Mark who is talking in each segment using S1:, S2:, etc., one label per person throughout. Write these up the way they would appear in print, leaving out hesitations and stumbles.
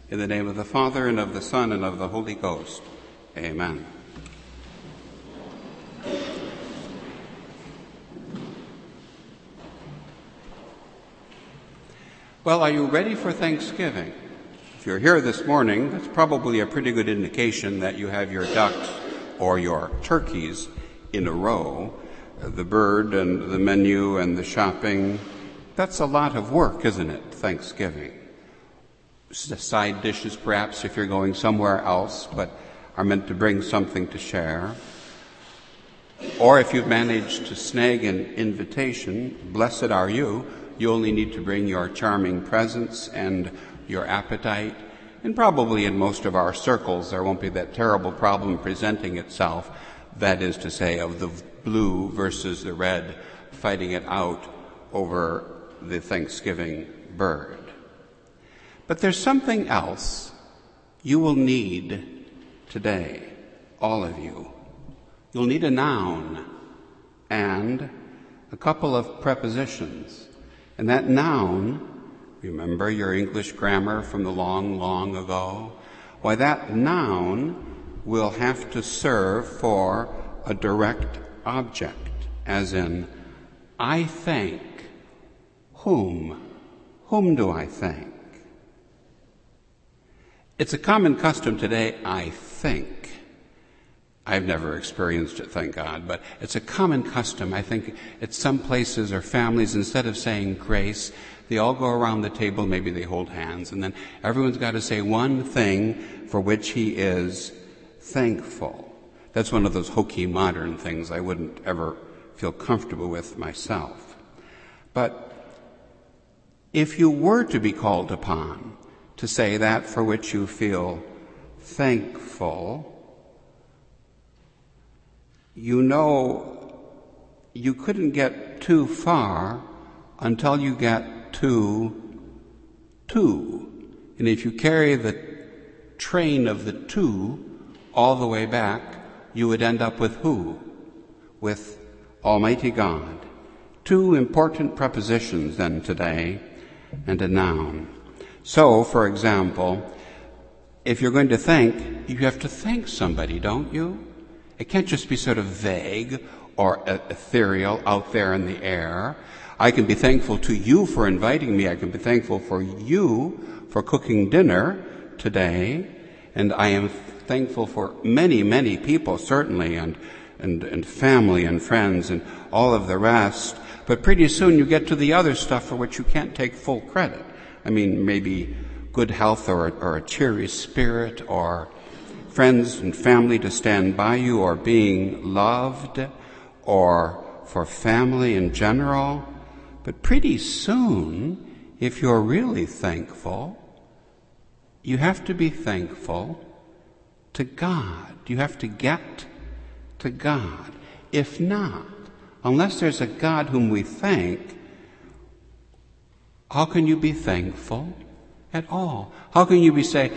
S1: In the name of the Father, and of the Son, and of the Holy Ghost. Amen. Well, are you ready for Thanksgiving? If you're here this morning, that's probably a pretty good indication that you have your ducks or your turkeys in a row. The bird and the menu and the shopping, that's a lot of work, isn't it, Thanksgiving? Side dishes, perhaps, if you're going somewhere else, but are meant to bring something to share. Or if you've managed to snag an invitation, blessed are you. You only need to bring your charming presence and your appetite. And probably in most of our circles, there won't be that terrible problem presenting itself, that is to say, of the blue versus the red, fighting it out over the Thanksgiving bird. But there's something else you will need today, all of you. You'll need a noun and a couple of prepositions. And that noun, remember your English grammar from the long, long ago? Why, that noun will have to serve for a direct object, as in, I thank whom? Whom do I thank? It's a common custom today, I think. I've never experienced it, thank God, but it's a common custom. I think at some places or families, instead of saying grace, they all go around the table, maybe they hold hands, and then everyone's got to say one thing for which he is thankful. That's one of those hokey modern things I wouldn't ever feel comfortable with myself. But if you were to be called upon to say that for which you feel thankful, you know you couldn't get too far until you get to two. And if you carry the train of the two all the way back, you would end up with who? With Almighty God. Two important prepositions then today, and a noun. So, for example, if you're going to thank, you have to thank somebody, don't you? It can't just be sort of vague or ethereal out there in the air. I can be thankful to you for inviting me. I can be thankful for you for cooking dinner today. And I am thankful for many, many people, certainly, and family and friends and all of the rest. But pretty soon you get to the other stuff for which you can't take full credit. I mean, maybe good health or a cheery spirit or friends and family to stand by you or being loved or for family in general. But pretty soon, if you're really thankful, you have to be thankful to God. You have to get to God. If not, unless there's a God whom we thank, how can you be thankful at all? How can you say,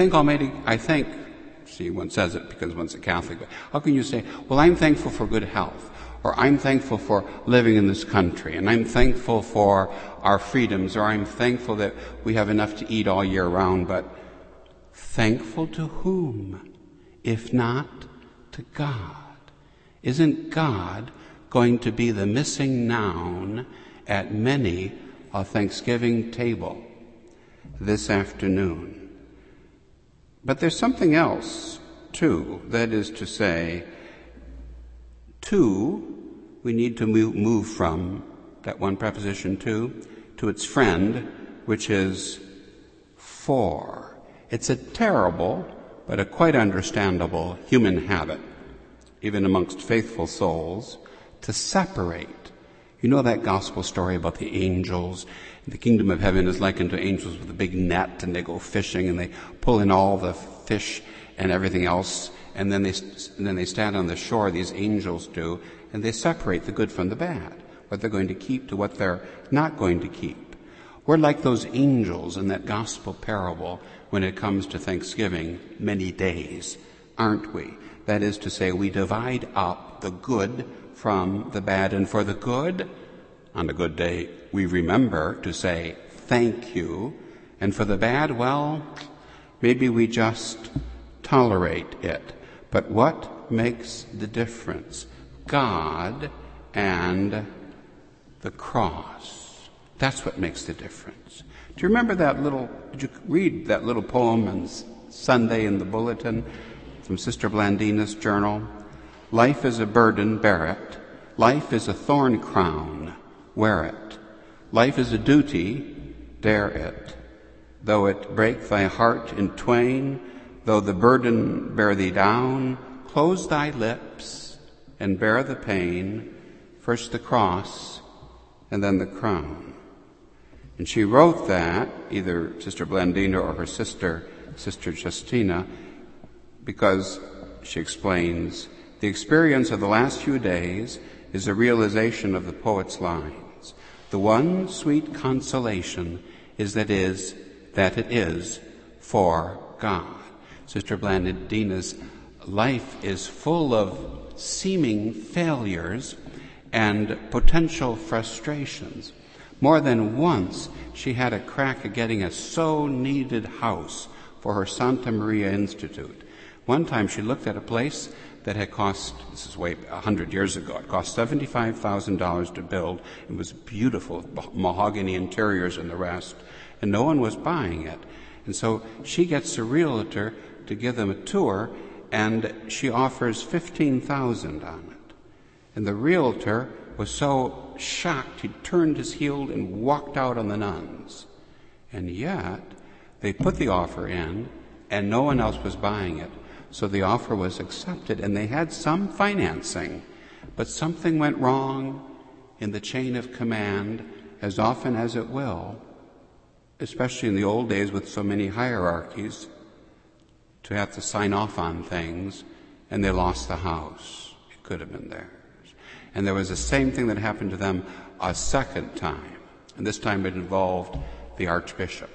S1: see, one says it because one's a Catholic, but how can you say, well, I'm thankful for good health, or I'm thankful for living in this country, and I'm thankful for our freedoms, or I'm thankful that we have enough to eat all year round, but thankful to whom, if not to God? Isn't God going to be the missing noun at many a Thanksgiving table this afternoon? But there's something else, too. That is to say, we need to move from that one preposition to its friend, which is for. It's a terrible, but a quite understandable human habit, even amongst faithful souls, to separate. You know that gospel story about the angels? The kingdom of heaven is likened to angels with a big net, and they go fishing, and they pull in all the fish and everything else, and then they stand on the shore, these angels do, and they separate the good from the bad, what they're going to keep to what they're not going to keep. We're like those angels in that gospel parable when it comes to Thanksgiving many days, aren't we? That is to say, we divide up the good from the bad, and for the good, on a good day, we remember to say thank you, and for the bad, well, Maybe we just tolerate it. But what makes the difference? God and the cross. That's what makes the difference. Do you remember did you read that little poem on Sunday in the bulletin from Sister Blandina's journal? Life is a burden, bear it. Life is a thorn crown, wear it. Life is a duty, dare it. Though it break thy heart in twain, though the burden bear thee down, close thy lips and bear the pain, first the cross and then the crown. And she wrote that, either Sister Blandina or her sister, Sister Justina, because, she explains, the experience of the last few days is a realization of the poet's lines. The one sweet consolation is that it is for God. Sister Blandina's life is full of seeming failures and potential frustrations. More than once, she had a crack at getting a so-needed house for her Santa Maria Institute. One time she looked at a place that had cost, this is way 100 years ago, it cost $75,000 to build. It was beautiful, mahogany interiors and the rest, and no one was buying it. And so she gets a realtor to give them a tour, and she offers $15,000 on it. And the realtor was so shocked, he turned his heel and walked out on the nuns. And yet, they put the offer in, and no one else was buying it. So the offer was accepted, and they had some financing. But something went wrong in the chain of command, as often as it will, especially in the old days with so many hierarchies, to have to sign off on things, and they lost the house. It could have been theirs. And there was the same thing that happened to them a second time, and this time it involved the Archbishop.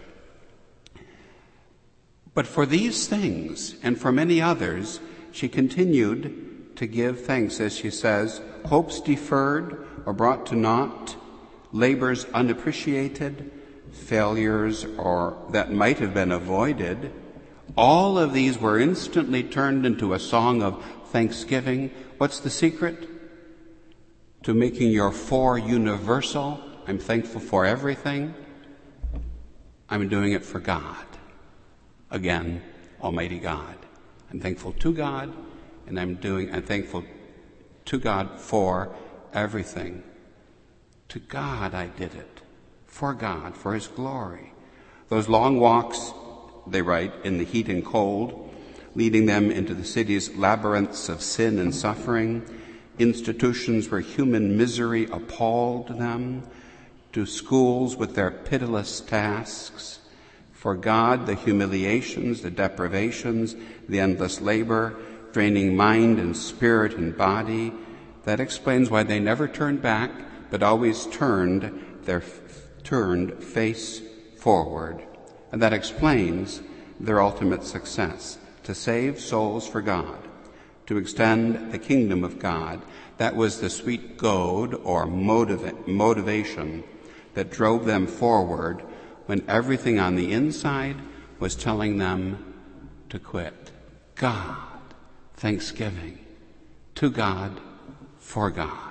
S1: But for these things, and for many others, she continued to give thanks, as she says, hopes deferred or brought to naught, labors unappreciated, failures or that might have been avoided. All of these were instantly turned into a song of thanksgiving. What's the secret to making your for universal? I'm thankful for everything. I'm doing it for God. Again, Almighty God. I'm thankful to God, and I'm thankful to God for everything. To God I did it. For God, for His glory. Those long walks, they write, in the heat and cold, leading them into the city's labyrinths of sin and suffering, institutions where human misery appalled them, to schools with their pitiless tasks. For God, the humiliations, the deprivations, the endless labor, draining mind and spirit and body. That explains why they never turned back, but always turned face forward. And that explains their ultimate success, to save souls for God, to extend the kingdom of God. That was the sweet goad or motivation that drove them forward when everything on the inside was telling them to quit. God, thanksgiving, to God, for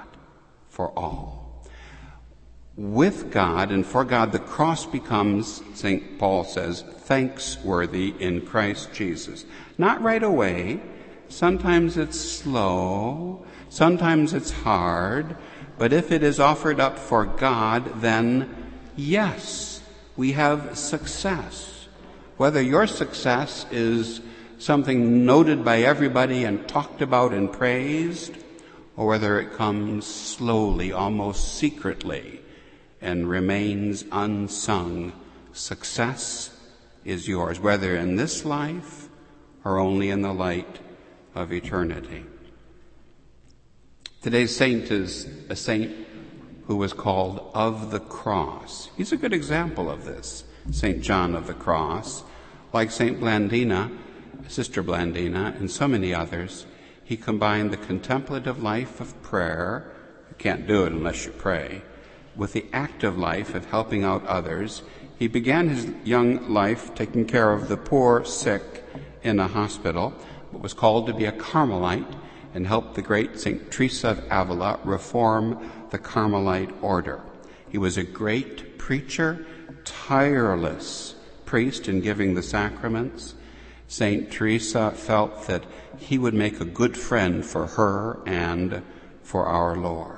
S1: all. With God and for God, the cross becomes, St. Paul says, thanksworthy in Christ Jesus. Not right away. Sometimes it's slow. Sometimes it's hard. But if it is offered up for God, then yes, we have success. Whether your success is something noted by everybody and talked about and praised, or whether it comes slowly, almost secretly, and remains unsung, success is yours, whether in this life or only in the light of eternity. Today's saint is a saint who was called of the cross. He's a good example of this, St. John of the Cross. Like St. Blandina, Sister Blandina, and so many others, he combined the contemplative life of prayer, you can't do it unless you pray, with the active life of helping out others. He began his young life taking care of the poor, sick in a hospital, but was called to be a Carmelite and helped the great St. Teresa of Avila reform the Carmelite order. He was a great preacher, tireless priest in giving the sacraments. St. Teresa felt that he would make a good friend for her and for our Lord.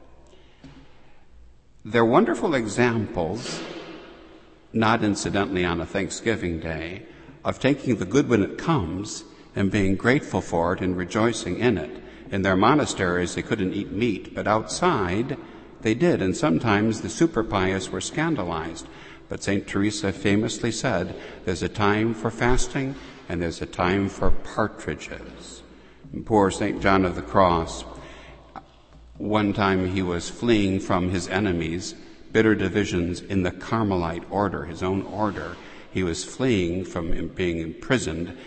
S1: They're wonderful examples, not incidentally on a Thanksgiving Day, of taking the good when it comes and being grateful for it and rejoicing in it. In their monasteries, they couldn't eat meat, but outside they did, and sometimes the super pious were scandalized. But St. Teresa famously said, there's a time for fasting and there's a time for partridges. And poor St. John of the Cross, one time he was fleeing from his enemies, bitter divisions in the Carmelite order, his own order. He was fleeing from being imprisoned,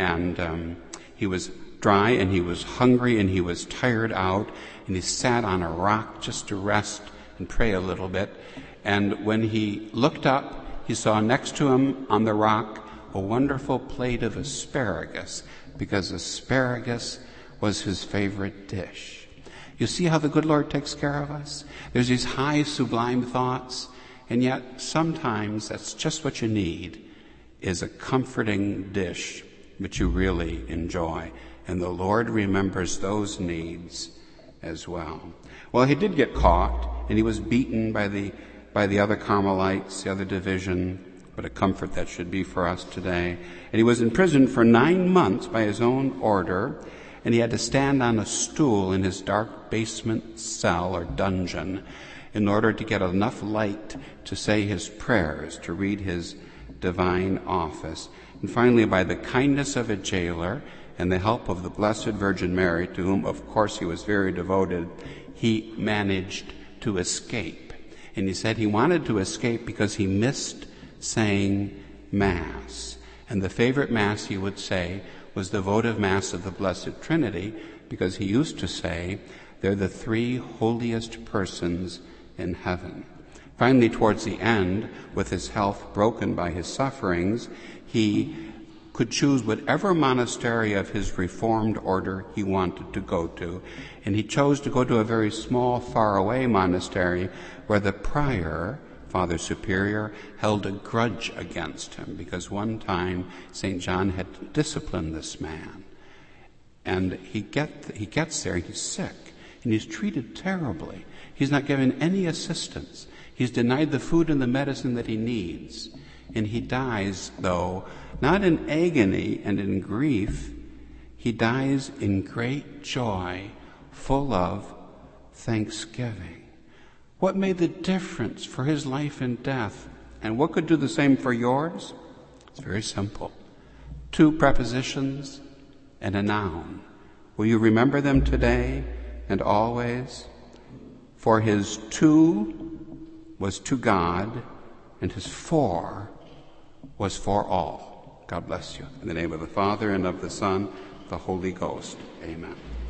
S1: and he was dry and he was hungry and he was tired out, and he sat on a rock just to rest and pray a little bit. And when he looked up, he saw next to him on the rock a wonderful plate of asparagus, because asparagus was his favorite dish. You see how the good Lord takes care of us? There's these high, sublime thoughts, and yet sometimes that's just what you need, is a comforting dish which you really enjoy. And the Lord remembers those needs as well. Well, he did get caught, and he was beaten by the other Carmelites, the other division. What a comfort that should be for us today. And he was in prison for 9 months by his own order, and he had to stand on a stool in his dark basement cell or dungeon in order to get enough light to say his prayers, to read his divine office. And finally, by the kindness of a jailer and the help of the Blessed Virgin Mary, to whom, of course, he was very devoted, he managed to escape. And he said he wanted to escape because he missed saying Mass. And the favorite Mass he would say was the votive Mass of the Blessed Trinity, because he used to say, they're the three holiest persons in heaven. Finally, towards the end, with his health broken by his sufferings, he could choose whatever monastery of his Reformed order he wanted to go to. And he chose to go to a very small, faraway monastery where the prior, Father Superior, held a grudge against him because one time St. John had disciplined this man. And he gets there, he's sick, and he's treated terribly. He's not given any assistance. He's denied the food and the medicine that he needs. And he dies, though, not in agony and in grief. He dies in great joy, full of thanksgiving. What made the difference for his life and death? And what could do the same for yours? It's very simple. 2 prepositions and a noun. Will you remember them today and always? For his 2 was to God, and his 4 was for all. God bless you. In the name of the Father, and of the Son, the Holy Ghost. Amen.